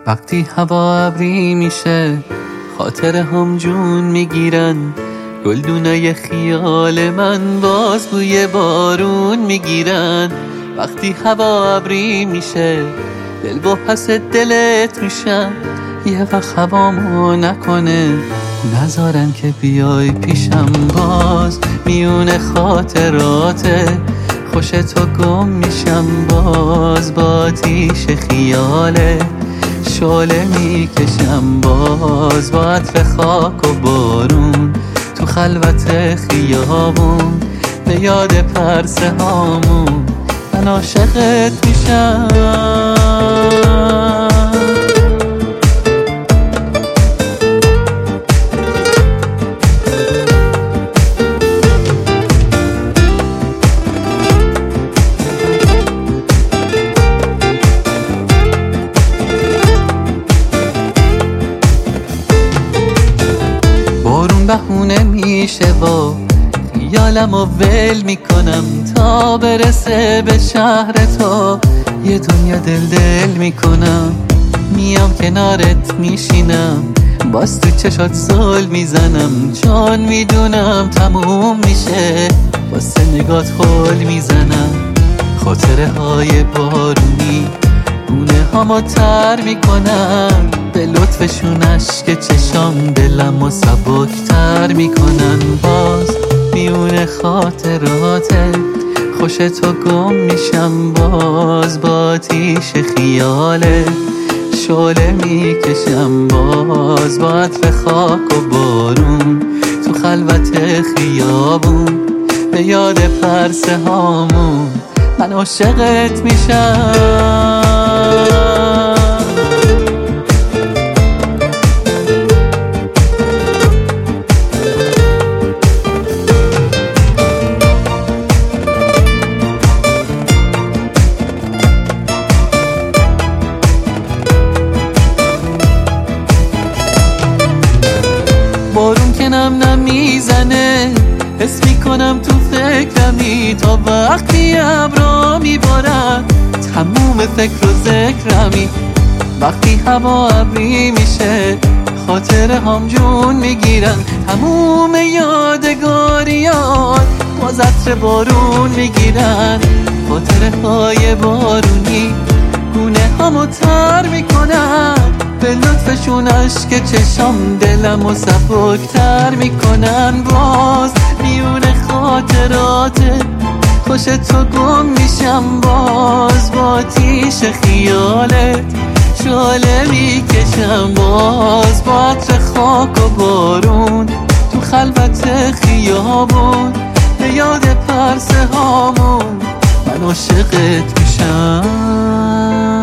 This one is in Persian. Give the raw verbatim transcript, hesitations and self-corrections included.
وقتی هوا ابری میشه خاطره هم جون میگیرن، گلدونای خیال من باز بوی بارون میگیرن. وقتی هوا ابری میشه دل با پس دلت میشن، یه وقت هوامو نکنه نذارن که بیای پیشم. باز میون خاطراته خوش تو گم میشم، باز با آتیش خیاله شعله میکشم، باز با عطر خاک و بارون تو خلوت خیابون به یاد پرسه هامون من عاشقت میشم. بهونه میشه و خیالم و ول میکنم تا برسه به شهر تو، یه دنیا دل دل میکنم. میام کنارت میشینم باز تو چشات زل میزنم، چون میدونم تموم میشه واسه نگات هول میزنم. خاطره های بارونی گونه هامو تر میکنن، به لطفشون اشک چشام دلم و سبکتر میکنن. باز میون خاطراته خوش تو گم میشم، باز با آتیش خیاله شعله میکشم، باز با عطر خاک و بارون تو خلوت خیابون به یاد پرسه هامون من عاشقت میشم. بارون که نم نم میزنه حس میکنم تو فکرمی، تا وقتی ابرا میبارن تموم فکر و ذکرمی. وقتی هوا ابری میشه خاطره هم جون میگیرن، تموم یادگاریات باز عطر بارون میگیرن. خاطره های بارونی گونه همو تر میکنن، به لطفشون اشک چشام دلم و سبکتر میکنن. باز میون خاطراته خوش تو گم میشم، باز با آتیش خیالت شعله میکشم، باز با عطر خاک و بارون تو خلوت خیابون به یاد پرسه هامون من عاشقت میشم.